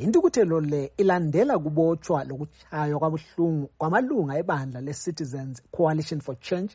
Intukuthelo le ilandela kubotshwa lokuchaywa kwabuhlungu kwamalunga ebandla le-Citizens Coalition for Change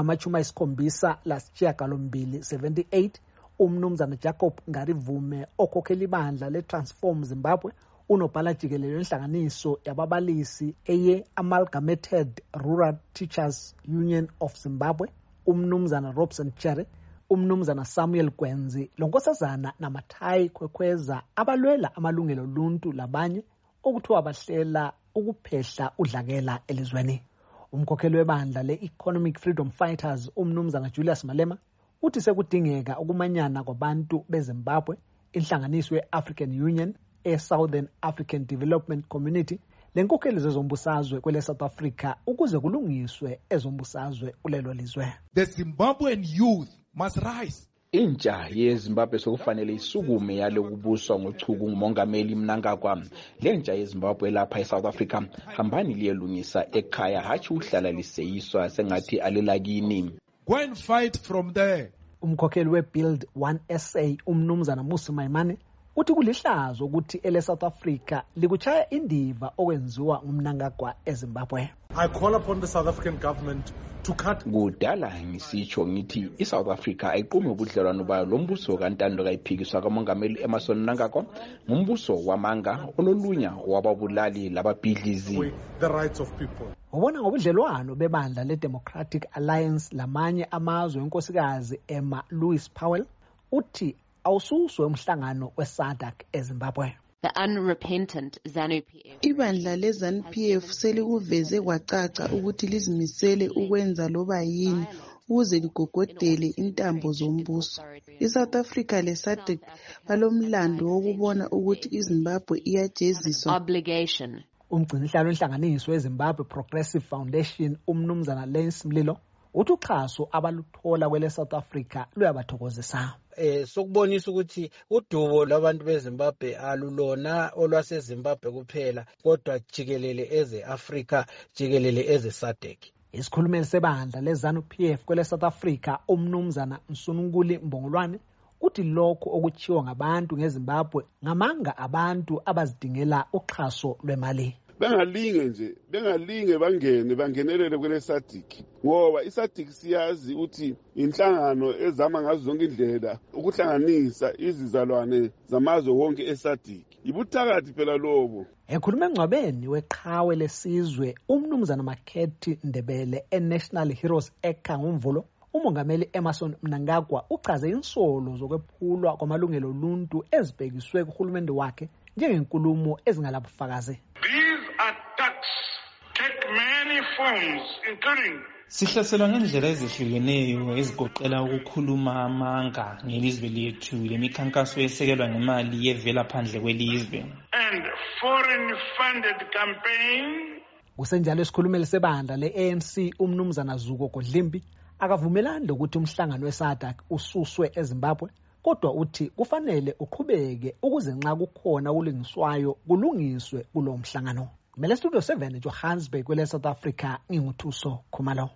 angama-78 umnumzana Jacob Ngarivume okhokhela ibandla le-Transform Zimbabwe unobhala jikelele wenhlanganiso yababalisi eye-Amalgamated Rural Teachers Union of Zimbabwe umnumzana Robson Cherry umnumzana Samuel Gwenzi lonkosazana Namathayi Khwekhweza abalwela amalungelo oluntu labanye okuthiwa bahlela ukuphehla udlakela elizweni. Umkhokheli webandla le-Economic Freedom Fighters umnumzana Julius Malema uthi sekudingeka ukumanyana kwabantu beZimbabwe inhlanganiso ye-African Union e-Southern African Development Community lenkokheli zezombusazwe kwele South Africa ukuze kulungiswe ezombusazwe kulelo lizwe. The Zimbabwean youth must rise. Intsha yeZimbabwe sokufanele isukume yale kubuswa ngochuku ngumongameli Mnangagwa. Lentsha yeZimbabwe lapha eSouth Africa hambani liyelungisa ekhaya hathi uhlala liseyiswa sengathi alelakini. Go and fight from there. Umkhokheli weBuild 1SA umnumzana Musi Maimane uthi kulihlazo ukuthi ele South Africa likuchaya indiva okwenziwa ngumnangagwa eZimbabwe. I call upon the South African government to cut. Kudala ngisitsho ngithi iSouth Africa ayiqume ubudlelwano bayo lombuso kaNtando kayiphikiswa kamongameli Emmerson Mnangagwa ngumbuso wamanga ololunya wababulali lababhidlizi. The rights of people. Ubona ngobudlelwano bebandla le-Democratic Alliance lamanye amazwe enkosikazi Emma Louise Powell uthi awususwe umhlangano weSADC eZimbabwe. The unrepentant ZANU-PF. Ibandla le-ZANU-PF selikuveze kwacaca ukuthi lizimisele ukwenza loba yini ukuze ligogodele intambo zombuso. ISouth Africa le-SADC balomlando wokubona ukuthi iZimbabwe iyajeziswa. Obligation. Umgcinisihlalo wenhlanganiso weZimbabwe Progressive Foundation umnumzana Lance Mlilo uthi uxhaso abaluthola kwele South Africa luyabathokozisa. Sokubonisa ukuthi udubo labantu beZimbabwe alulona olwaseZimbabwe kuphela kodwa jikelele eze-Afrika jikelele eze-SADC. Isikhulumeli sebandla le-ZANU-PF kwele South Africa umnumzana Msununkuli Mbongolwane uthi lokho okuchiwa ngabantu ngeZimbabwe ngamanga abantu abazidingela uxhaso lwemali. bengalinge bangenelele kwele SADC ngoba iSADC siyazi ukuthi inhlangano ezama ngazo zonke indlela ukuhlanganisa izizalwane zamazwe wonke eSADC. Ibuthakathi phela lobo. Ekhuluma engcwabeni weqhawe lesizwe umnumzana Makhethi Ndebele eNational Heroes Eka ngomvulo umongameli Emmerson Mnangagwa uchaze insolo zokwephulwa kwamalungelo oluntu ezibhekiswe kuhulumende wakhe njengenkulumo ezingalabufakazi. Sihlaselwa ngendlela ezihlukeneyo ezigoqela ukukhuluma amanga ngelizwe lethu lemikhankaso esekelwa ngemali yevela phandle kwelizwe. And foreign funded campaign. Kusenjalo isikhulumeli sebandla le-ANC umnumzana Zuko Godlimbi akavumelani lokuthi umhlangano weSADC ususwe eZimbabwe kodwa uthi kufanele uqhubeke ukuze nxa kukhona ukulungiswayo kulungiswe kulo mhlangano. Mele Studio 7 Johannesburg kwele South Africa nginguthuso Khumalo.